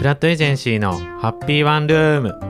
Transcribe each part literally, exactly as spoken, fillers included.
ラットエージェンシーのハッピーワンルーム。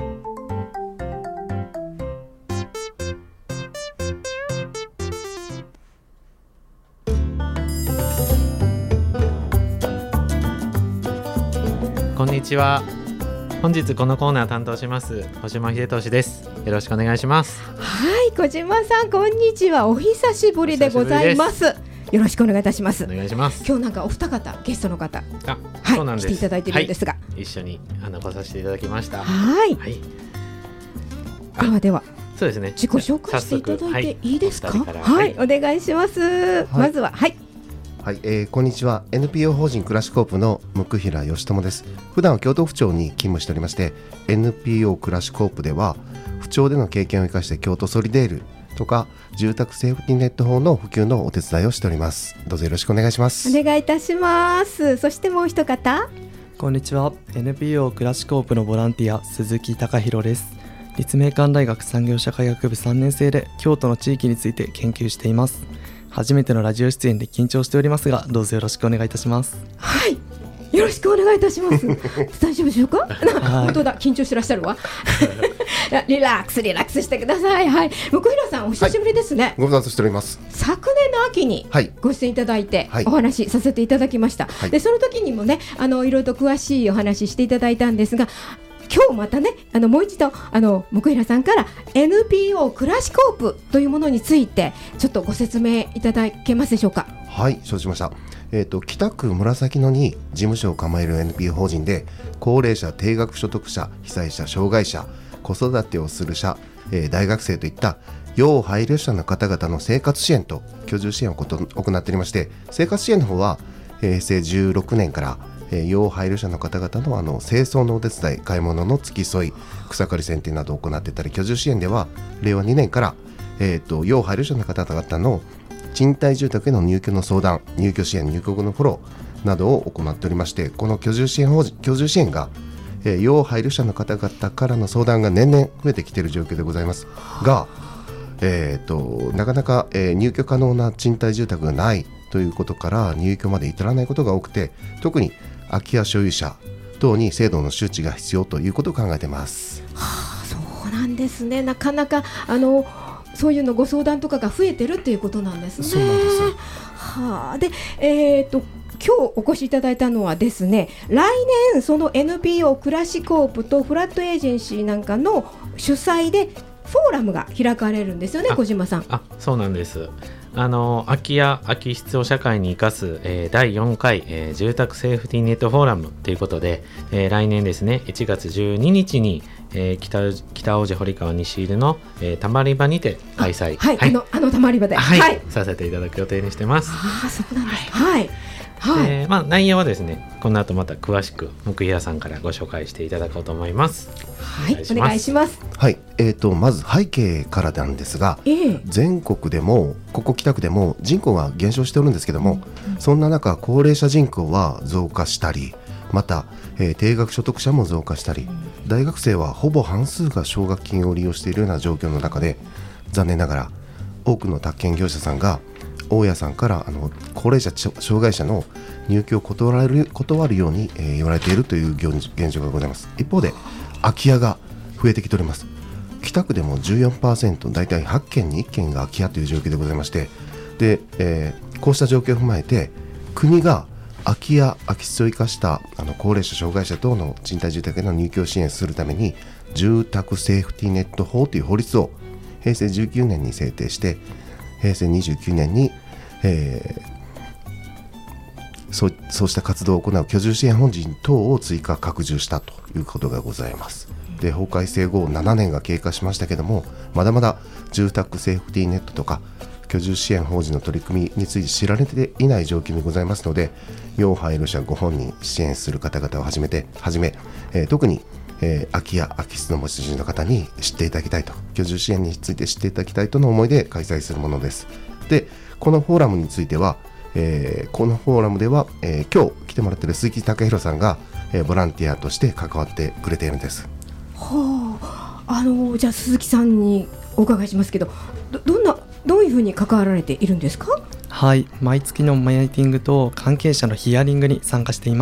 こんにちは。本日このコーナー担当します小島秀俊です。よろしくお願いします。 はい、小島さんこんにちは。お久しぶりでございます。よろしくお願いいたします。 お願いします。 今日なんかお二方ゲストの方、 あ、 はい、 そうなんです。 来ていただいているんですが、 はい、一緒にあの来させていただきました。 はい、はい、ではではそうですね、 自己紹介していただいていいですか。 はい、 はい、お願いします。はい、まずははいはい、えー、こんにちは。 エヌピーオー 法人クラシコープの向平義友です。普段は京都府庁に勤務しておりまして、 エヌピーオー クラシコープでは府庁での経験を生かして京都ソリデールとか住宅セーフティネット法の普及のお手伝いをしております。どうぞよろしくお願いします。 お願いいたします。そしてもう一方、 こんにちは。 エヌピーオー クラシコープのボランティア鈴木貴弘です。立命館大学産業社会学部さんねん生で京都の地域について研究しています。初めてのラジオ出演で緊張しておりますが、どうぞよろしくお願いいたします。 はい、よろしくお願いいたします大丈夫でしょうか。はい、本当だ、緊張してらっしゃるわリラックスリラックスしてください。はい、向平さんお久しぶりですね。はい、 ご無沙汰しております。 昨年の秋にご出演いただいて、はい、お話しさせていただきました。はい、でその時にもね、あのいろいろと詳しいお話ししていただいたんですが、今日またね、あのもう一度あの向平さんから エヌピーオー クラシコープというものについてちょっとご説明いただけますでしょうか。 はい、承知しました。えーと、北区紫野に事務所を構える エヌピーオー 法人で、高齢者、低額所得者、被災者、障害者、子育てをする者、えー、大学生といった要配慮者の方々の生活支援と居住支援をこと行っておりまして、生活支援の方は平成じゅうろくねんから要配慮者の方々 の, あの清掃のお手伝い、買い物の付き添い、草刈り剪定などを行っていたり、居住支援ではれいわにねんから、えー、と要配慮者の方々の賃貸住宅への入居の相談、入居支援、入居後のフォローなどを行っておりまして、この居住支援法人居住支援が、えー、要配慮者の方々からの相談が年々増えてきている状況でございますが、えー、となかなか、えー、入居可能な賃貸住宅がないということから入居まで至らないことが多くて、特に空き家所有者等に制度の周知が必要ということを考えています。 はあ、そうなんですね。なかなかあのそういうのご相談とかが増えてるっていうことなんですね。 そうなんです。 はあ、で、えー、と今日お越しいただいたのはですね、来年その エヌピーオー クラシコープとフラットエージェンシーなんかの主催でフォーラムが開かれるんですよね、小島さん。 あ、そうなんです。あの空き家空き室を社会に生かす、えー、だいよんかい、えー、住宅セーフティネットフォーラムということで、えー、来年ですねいちがつじゅうににちに、えー、北, 北大路堀川西入の、えー、たまり場にて開催、 はい、はい、あのあのたまり場で、 はいはい、 させていただく予定にしてます。 あ、そうなんです。はい、はいはい、 えーまあ、内容はですね、この後また詳しく向平さんからご紹介していただこうと思います。 はい、お願いします。 はい、えー、とまず背景からなんですが、えー、全国でもここ北区でも人口が減少しておるんですけども、うんうん、そんな中高齢者人口は増加したり、また、えー、低額所得者も増加したり、うん、大学生はほぼ半数が奨学金を利用しているような状況の中で、残念ながら多くの宅建業者さんが大家さんからあの高齢者障害者の入居を断られる、断るように、えー、言われているという現状がございます。一方で空き家が増えてきております。北区でも じゅうよんパーセント、 大体はちけんにいっけんが空き家という状況でございまして、で、えー、こうした状況を踏まえて国が空き家空き室を生かしたあの高齢者障害者等の賃貸住宅への入居を支援するために住宅セーフティネット法という法律を平成じゅうきゅうねんに制定して、平成にじゅうきゅうねんにえー、そう、そうした活動を行う居住支援法人等を追加拡充したということがございます。で、法改正後ななねんが経過しましたけども、まだまだ住宅セーフティネットとか居住支援法人の取り組みについて知られていない状況にございますので、要配慮者ご本人支援する方々をはじめてはじめ、えー、特にえー、空き家空き室の持ち主の方に知っていただきたいと、居住支援について知っていただきたいとの思いで開催するものです。で、このフォーラムについては、えー、このフォーラムでは、えー、今日来てもらっている鈴木貴弘さんが、えー、ボランティアとして関わってくれているんです。 はあ、あのじゃあ鈴木さんにお伺いしますけど、 ど, どんなどういうふうに関わられているんですか。 はい、毎月のマイティングと関係者のヒアリングに参加しています。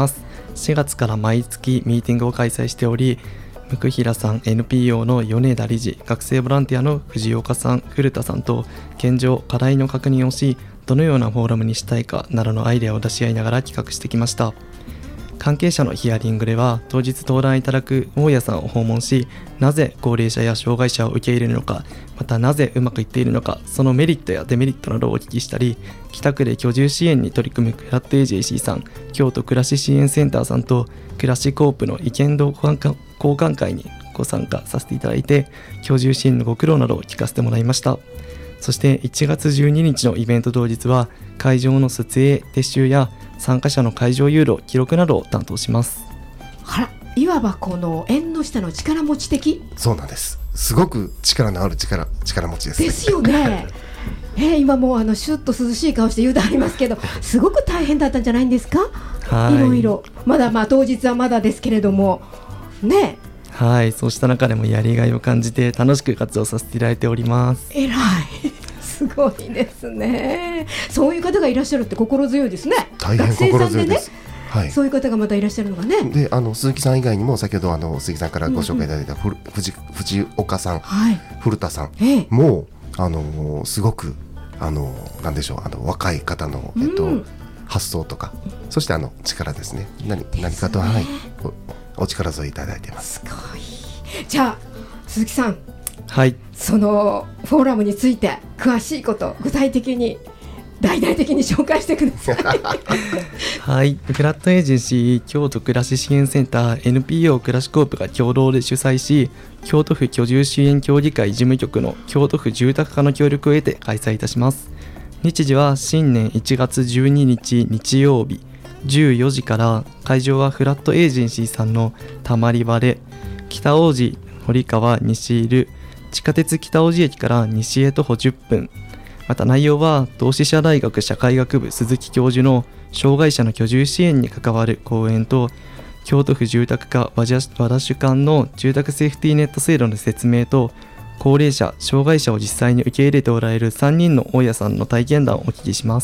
しがつから毎月ミーティングを開催しており、向平さん、 エヌピーオー の米田理事、学生ボランティアの藤岡さん、古田さんと現状課題の確認をし、どのようなフォーラムにしたいかなどのアイデアを出し合いながら企画してきました。関係者のヒアリングでは、当日登壇いただく大家さんを訪問し、なぜ高齢者や障害者を受け入れるのか、またなぜうまくいっているのか、そのメリットやデメリットなどをお聞きしたり、北区で居住支援に取り組むフラット エージェーシー さん、京都暮らし支援センターさんと暮らしコープの意見交換会にご参加させていただいて、居住支援のご苦労などを聞かせてもらいました。そしていちがつじゅうににちのイベント当日は、会場の設営、撤収や参加者の会場誘導、記録などを担当します。 あら、いわばこの縁の下の力持ち的。 そうなんです。すごく力のある力力持ちです、ね、 ですよねえー、今もうあのシュッと涼しい顔して言うとありますけど、すごく大変だったんじゃないんですか。はい、いろいろまだまあ当日はまだですけれどもね。 はい、そうした中でもやりがいを感じて楽しく活動させていただいております。 えらいすごいですね。そういう方がいらっしゃるって心強いですね。 大変心強いです。はい、 そういう方がまたいらっしゃるのがね。 で、あの鈴木さん以外にも先ほどあの鈴木さんからご紹介いただいた、うんうん、藤, 藤岡さん、はい、古田さん、ええ、もうあのすごくあのなんでしょう、あの若い方の、えっとうん、発想とか、そしてあの力ですね。何, ですね何かと、はい、お, お力添えいただいています。 すごい。じゃあ鈴木さん、 はい、 そのフォーラムについて詳しいこと具体的に大々的に紹介してくださいはい、フラットエージェンシー京都暮らし支援センター エヌピーオー 暮らしコープが共同で主催し、京都府居住支援協議会事務局の京都府住宅課の協力を得て開催いたします。日時は新年いちがつじゅうににち日曜日じゅうよじから、会場はフラットエージェンシーさんのたまり場で、北大路堀川西入地下鉄北大路駅から西へ徒歩じゅっぷん。また内容は同志社大学社会学部鈴木教授の障害者の居住支援に関わる講演と、京都府住宅課和田主幹の住宅セーフティーネット制度の説明と、高齢者障害者を実際に受け入れておられるさんにんの大家さんの体験談をお聞きします。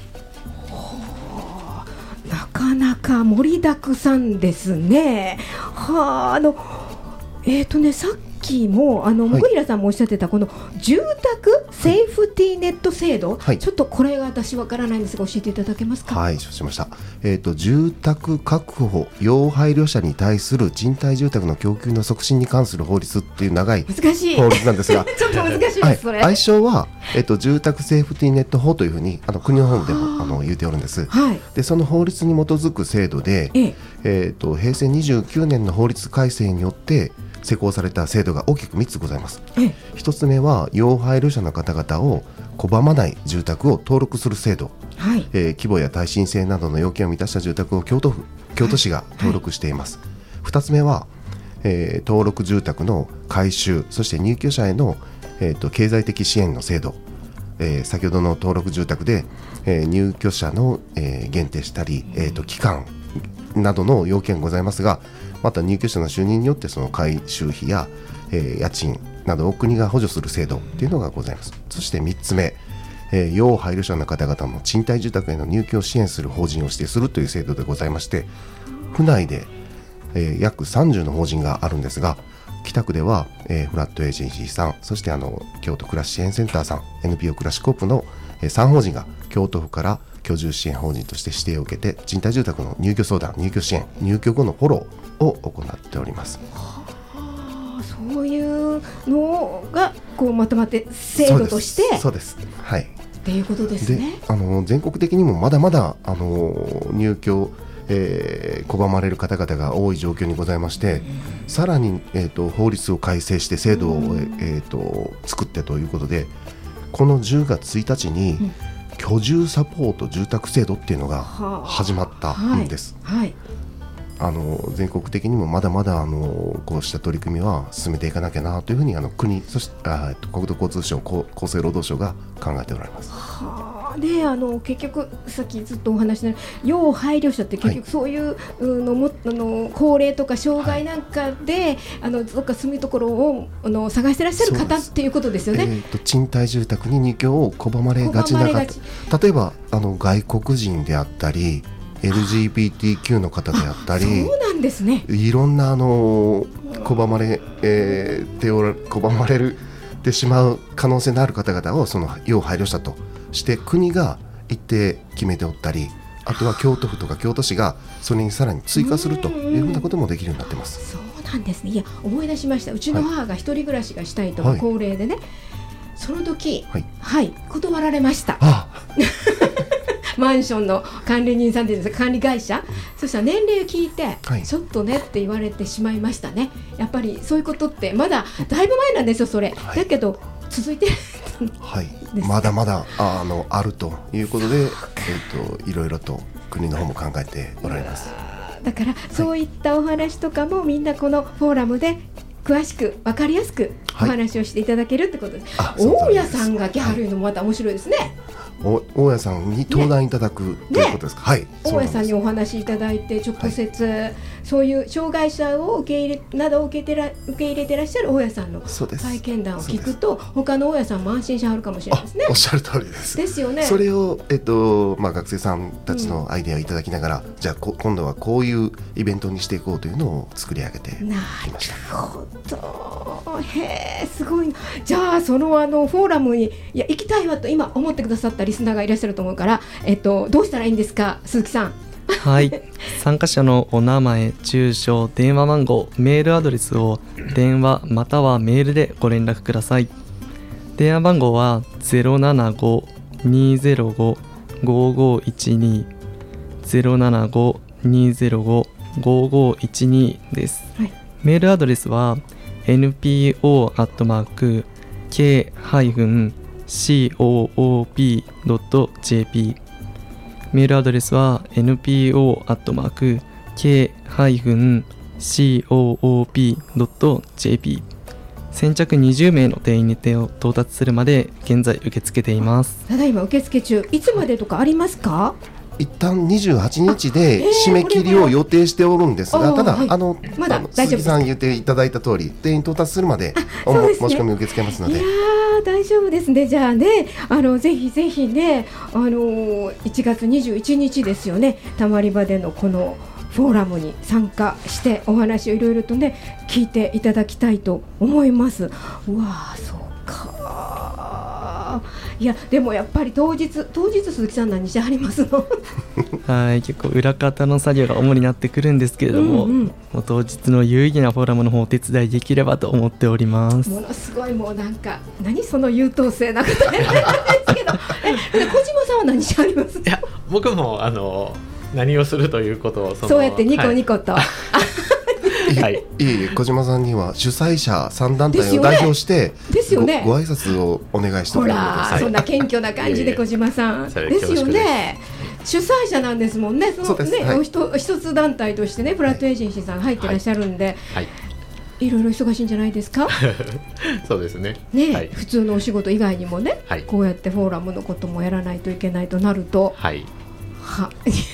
なかなか盛りだくさんですね。はあ、あのえーとねさっきもあの向平さんもおっしゃってたこの住宅セーフティーネット制度、はい、ちょっとこれが私わからないんですが教えていただけますか。 はい、承知しました。えーと、住宅確保要配慮者に対する賃貸住宅の供給の促進に関する法律っていう長い法律なんですがちょっと難しいです、はい、それ愛称は、えーと、住宅セーフティーネット法というふうにあの国の方でもあの言うておるんです、はい、でその法律に基づく制度で、えええーと、平成にじゅうきゅうねんの法律改正によって施行された制度が大きくみっつございます。ひとつめは要配慮者の方々を拒まない住宅を登録する制度、はい、えー、規模や耐震性などの要件を満たした住宅を京都府京都市が登録しています。はいはい、ふたつめは、えー、登録住宅の改修、そして入居者への、えーと、経済的支援の制度、えー、先ほどの登録住宅で、えー、入居者の、えー、限定したり、えーと、期間などの要件ございますが、また入居者の収入によってその改修費や、えー、家賃などを国が補助する制度というのがございます。そしてみっつめ、えー、要配慮者の方々の賃貸住宅への入居を支援する法人を指定するという制度でございまして、府内で、えー、約さんじゅうの法人があるんですが、北区では、えー、フラットエージェンシーさん、そしてあの京都暮らし支援センターさん、 エヌピーオー 暮らしコープの、えー、さん法人が京都府から居住支援法人として指定を受けて、賃貸住宅の入居相談、入居支援、入居後のフォローを行っております。 はあ、そういうのがこうまとまって制度として、 そうです、はい、 っていうことですね。 で、あの全国的にもまだまだあの入居、えー、拒まれる方々が多い状況にございまして、うん、さらに、えーと、法律を改正して制度を、うん、えーと、作ってということで、このじゅうがつついたちに、うん、居住サポート住宅制度っていうのが始まったんです。はいはい、あの全国的にもまだまだあのこうした取り組みは進めていかなきゃなというふうにあの国、そしてあ国土交通省、厚生労働省が考えておられます。 はあ、であの結局さっきずっとお話しした要配慮者って結局そういうのも、はい、あの高齢とか障害なんかで、はい、あのどっか住むところをあの探してらっしゃる方っていうことですよね。えー、 と賃貸住宅に入居を拒まれがちな方、例えばあの外国人であったり、 エルジービーティーキュー の方であったり、 そうなんですね、 いろんなあの拒まれ、えー、手を拒まれるてしまう可能性のある方々をその要配慮者として国が一定決めておったり、あとは京都府とか京都市がそれにさらに追加するというふうなこともできるようになってます。 そうなんですね。いや思い出しました。うちの母が一人暮らしがしたいとか、はい、高齢でね、その時、はい、はい、断られました。あマンションの管理人さんでいうんですか、管理会社、そしたら年齢を聞いて、はい、ちょっとねって言われてしまいましたね。やっぱりそういうことってまだだいぶ前なんですよそれ、はい、だけど続いてはい、まだまだ あ, あ, のあるということで、えー、といろいろと国の方も考えておられます。 だからそういったお話とかもみんなこのフォーラムで詳しく分かりやすくお話をしていただけるってことです、はい、大家さんが来はるのもまた面白いですね、はい、 大家さんに登壇いただく、ね、ということですか、はい、 大家さんにお話しいただいて直接、はい、そういう障害者を受け入れなどを受けてら受け入れてらっしゃる大家さんの体験談を聞くと他の大家さんも安心しはるかもしれないですね。 おっしゃる通りです。 ですよね。 それを、えっとまあ、学生さんたちのアイデアをいただきながら、うん、じゃあこ今度はこういうイベントにしていこうというのを作り上げてきました。 なるほど、へー、すごい。じゃあそのあのフォーラムにいや行きたいわと今思ってくださったリスナーがいらっしゃると思うから、えっと、どうしたらいいんですか、鈴木さん。 はい、参加者のお名前、住所、電話番号、メールアドレスを電話またはメールでご連絡ください。電話番号は ゼロななご にーゼロご ごーごーいちに ゼロななご にーゼロご ごーごーいちに です、はい、メールアドレスは エヌピーオー アットマーク ケー シー オー オー ピー ドット ジェーピー、 メールアドレスは エヌピーオー アットマーク ケー シー オー オー ピー ドット ジェーピー、 先着にじゅうめいの定員にてを到達するまで現在受け付けています。 ただいま受付中、いつまでとかありますか？ 一旦にじゅうはちにちで締め切りを予定しておるんですが、ただ、はい、あの、まだ鈴木さん言っていただいた通り定員到達するまでおも、ね、申し込み受け付けますので。いや大丈夫ですね。じゃあね、あのぜひぜひね、あのいちがつにじゅういちにちですよね、たまり場でのこのフォーラムに参加してお話をいろいろとね聞いていただきたいと思います。うわー、そうか。いやでもやっぱり当日当日鈴木さん何してはりますの？ はい、結構裏方の作業が主になってくるんですけれども、うんうん、もう当日の有意義なフォーラムの方をお手伝いできればと思っております。 ものすごい、もうなんか何その優等生な方ですけどえ小島さんは何してはります？ いや僕もあの何をするということをそ, そうやってニコニコと、はいはい、いい小島さんには主催者さん団体を代表してですよね、 ご, ご挨拶をお願いしております。 ほら、そんな謙虚な感じで小島さんですよね。主催者なんですもんね。そのね、はい、一, 一つ団体としてねフラットエージェンシーさん入ってらっしゃるんで、はいはい、いろいろ忙しいんじゃないですか？ そうですね。 ね、 はい、 普通のお仕事以外にもね、はい、こうやってフォーラムのこともやらないといけないとなると、はい、は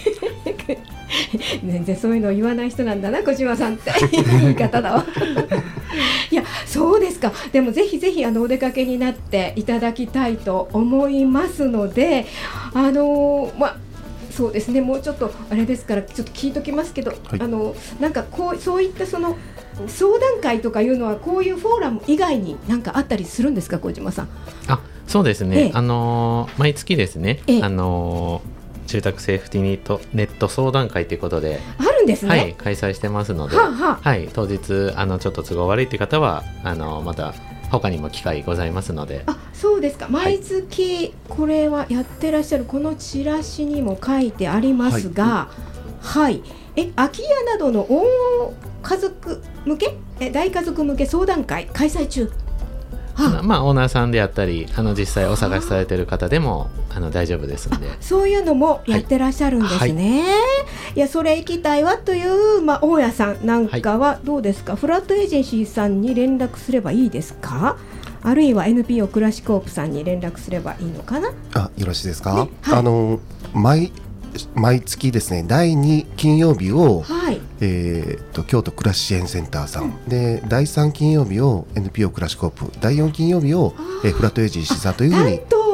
全然そういうのを言わない人なんだな小島さんって言い方だわいやそうですか。でもぜひぜひあのお出かけになっていただきたいと思いますので、あのー、まあそうですね、もうちょっとあれですからちょっと聞いときますけど、はい、あのなんかこうそういったその相談会とかいうのはこういうフォーラム以外に何かあったりするんですか小島さん？ あ、そうですね、ええ、あのー、毎月ですね、ええ、あのー住宅セーフティネット、ネット相談会ということであるんですね、 はい、開催してますので、はあはあ、はい、当日あのちょっと都合悪いという方はあのまた他にも機会ございますので。 あ、そうですか。毎月これはやってらっしゃる、このチラシにも書いてありますが、はい、はい、え空き家などの大家族向けえ大家族向け相談会開催中。 はあ、まあ、オーナーさんであったりあの実際お探しされている方でもあの大丈夫ですので、 そういうのもやってらっしゃるんですね、はいはい、いやそれ行きたいわという、まあ、大家さんなんかはどうですか、はい、フラットエージェンシーさんに連絡すればいいですか、あるいは エヌピーオー クラシコープさんに連絡すればいいのかな。 あ、よろしいですか、ね、はい、あの毎毎月ですねだいに金曜日を、はい、えー、と京都暮らし支援センターさん、うん、でだいさん金曜日を エヌピーオー クラシコープ、だいよん金曜日を、えー、フラットエージェンシーさんというふうに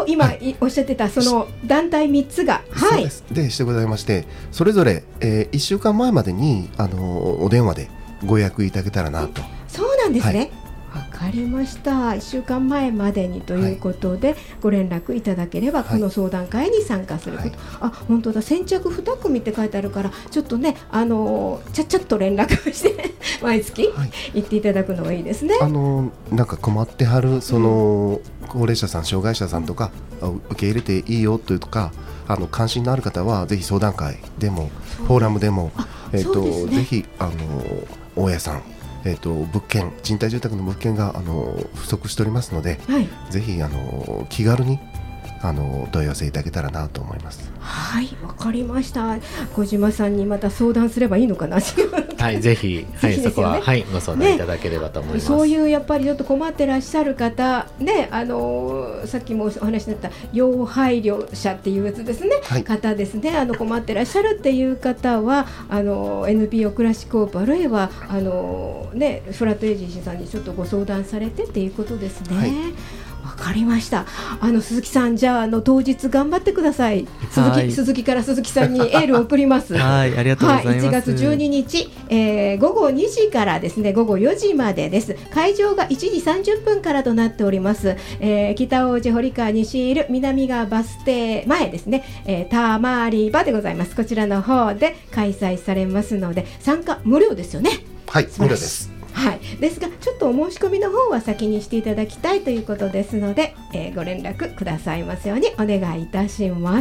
今おっしゃってたその団体みっつが、 はい、そうですでしてございまして、それぞれ、えー、いっしゅうかんまえまでにあのお電話でご予約いただけたらなと。 そうなんですね、はい、わかりました。いっしゅうかんまえまでにということで、はい、ご連絡いただければこの相談会に参加すること、はい、あ、本当だ、先着に組って書いてあるから、ちょっとね、あのー、ちゃっちゃっと連絡して毎月行っていただくのがいいですね。 あのー、なんか困ってはるその、うん、高齢者さん、障害者さんとか受け入れていいよというとか、あの関心のある方はぜひ相談会でもフォーラムでも、えーとね、ぜひあの大家さん、えーと、物件、賃貸住宅の物件があの不足しておりますので、はい、ぜひあの気軽にあの問い合わせいただけたらなと思います。 はい、わかりました。小島さんにまた相談すればいいのかな。 はい、ぜひ、はい、そこは、はい、ご相談いただければと思います。 ね、そういうやっぱりちょっと困ってらっしゃる方ね、あのさっきもお話になった要配慮者っていうやつですね、はい、方ですね、あの困ってらっしゃるっていう方はあの エヌピーオー クラシコープ、あるいはあのねフラットエージェンシーさんにちょっとご相談されてっていうことですね。はい、わかりました。あの鈴木さん、じゃあ、あの当日頑張ってください。鈴木、鈴木から鈴木さんにエールを送ります。 はい、ありがとうございます。はい、 いちがつじゅうににち、えー、ごごにじからですね、ごごよじまでです。会場がいちじさんじゅっぷんからとなっております。えー、北大路堀川西いる南川バス停前ですね、えー、たまり場でございます。こちらの方で開催されますので、参加無料ですよね。 はい、無料です。 はい、ですがちょっとお申し込みの方は先にしていただきたいということですので、えー、ご連絡くださいますようにお願いいたします。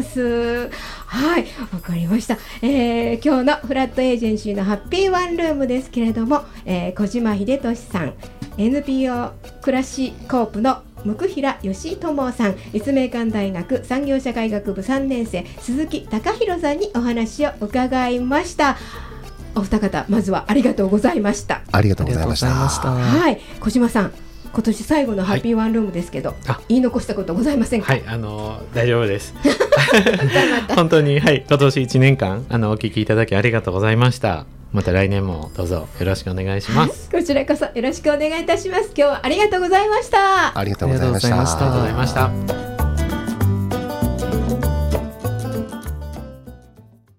はい、わかりました。えー、今日のフラットエージェンシーのハッピーワンルームですけれども、えー、小島秀俊さん、 エヌピーオー クラシコープの向平義智さん、立命館大学産業社会学部さんねん生鈴木貴弘さんにお話を伺いました。お二方、まずはありがとうございました。 ありがとうございました。 はい、小島さん、今年最後のハッピーワンルームですけど、はい、言い残したことございませんか？ はい、あのー、大丈夫です。本当に、はい、今年いちねんかんあのお聞きいただきありがとうございました。また来年もどうぞよろしくお願いします。 はい、こちらこそよろしくお願いいたします。今日はありがとうございました。 ありがとうございました。 ありがとうございました。